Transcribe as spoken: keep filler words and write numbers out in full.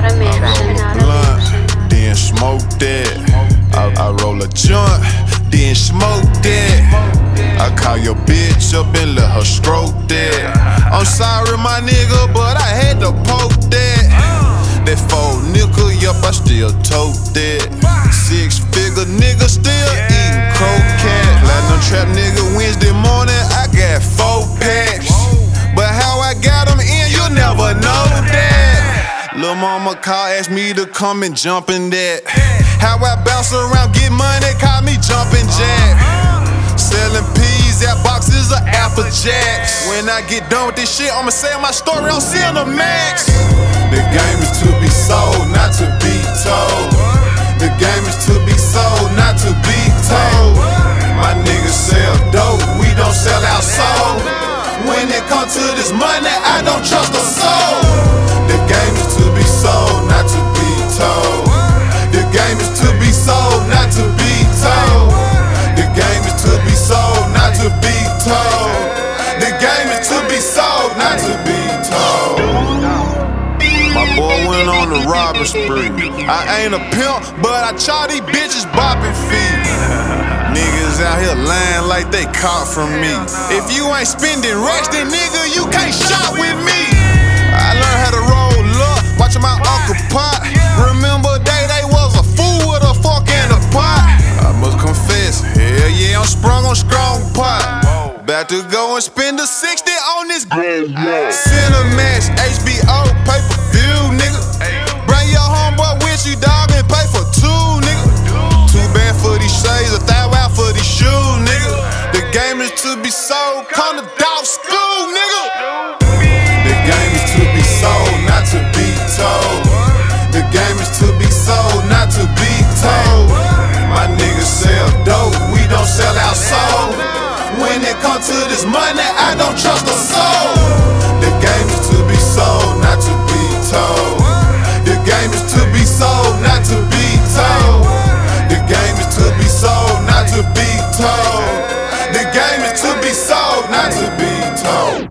blunt, then smoke that. I, I roll a joint, then smoke that. I call your bitch up and let her stroke that. I'm sorry, my nigga, but I had to poke that. That four nickel, yup, I still tote that. Six figure nigga still eating croquet. Platinum trap nigga Wednesday morning, I got four packs. But how I got them in, you'll never know that. Lil' mama call, ask me to come and jump in that. How I bounce around, get money, call me jumping jack. Selling peas at boxes of Apple Jacks. When I get done with this shit, I'ma say my story on Cinemax. The game is to be sold, not to be told. The game is to be sold, not to be told. My niggas sell dope, we don't sell our soul. When it comes to this money, I don't trust a soul. The game is to be sold, not to be told. The game is to be sold, not to be told. The game is to be sold, not to be told. The game is to be sold, not to be told. My boy went on the robbing spree. I ain't a pimp, but I charge these bitches bopping feet. Niggas out here lying like they caught from me. If you ain't spending racks, then nigga, you can't shop with me. I learned how to roll up, watching my Uncle Pop. Remember day they was a fool with a fork and a pot. I must confess, hell yeah, I'm sprung on strong pot. About to go and spend a sixty on this Cinemax, H B O, pay-per-view, nigga. Bring your homeboy with you, dog, and pay for two, nigga. Too bad for these shades, a thou out for these shoes, nigga. The game is to be sold, come to dog school, nigga.